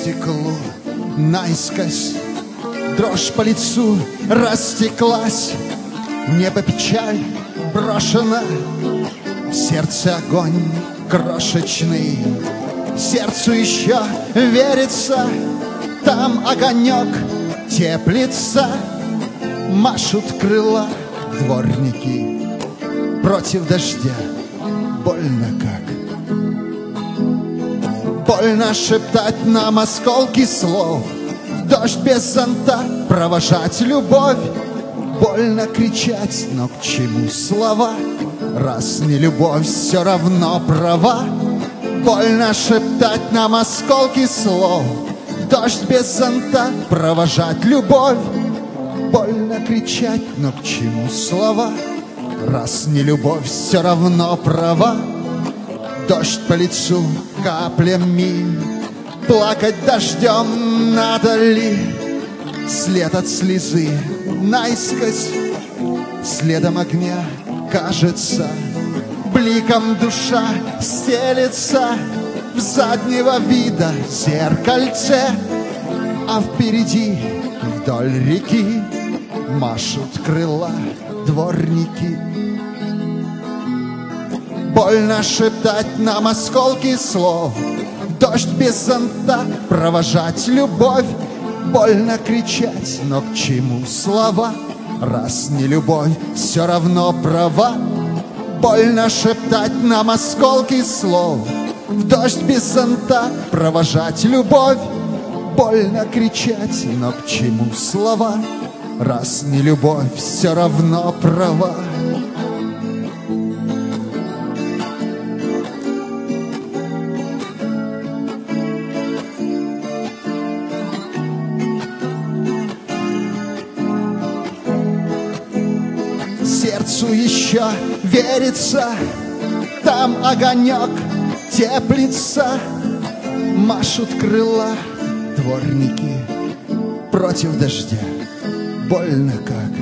стеклу наискось, дрожь по лицу растеклась, в небо печаль брошена, в сердце огонь крошечный, сердцу еще верится, там огонек теплится, машут крыла дворники против дождя. Больно как. Больно шептать нам осколки слов, в дождь без зонта провожать любовь. Больно кричать, но к чему слова, раз не любовь, все равно права. Больно шептать нам осколки слов, в дождь без зонта провожать любовь. Больно кричать, но к чему слова, раз не любовь, все равно права. Дождь по лицу каплями, плакать дождем надо ли? След от слезы наискось, следом огня кажется, бликом душа стелется в заднего вида зеркальце, а впереди вдоль реки машут крыла дворники. Больно шептать нам осколки слов, в дождь без зонта провожать любовь. Больно кричать, но к чему слова, раз не любовь, все равно права. Больно шептать нам осколки слов, в дождь без зонта провожать любовь. Больно кричать, но к чему слова, раз не любовь, все равно права. Сердцу еще верится, там огонек теплится, машут крыла дворники против дождя. Больно как.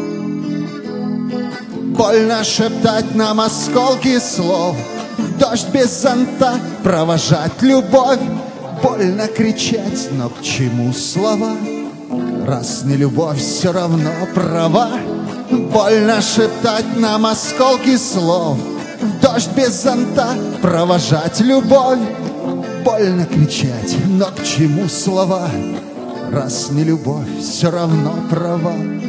Больно шептать нам осколки слов, в дождь без зонта провожать любовь. Больно кричать, но к чему слова, раз не любовь, все равно права. Больно шептать нам осколки слов, в дождь без зонта провожать любовь. Больно кричать, но к чему слова, раз не любовь, все равно права.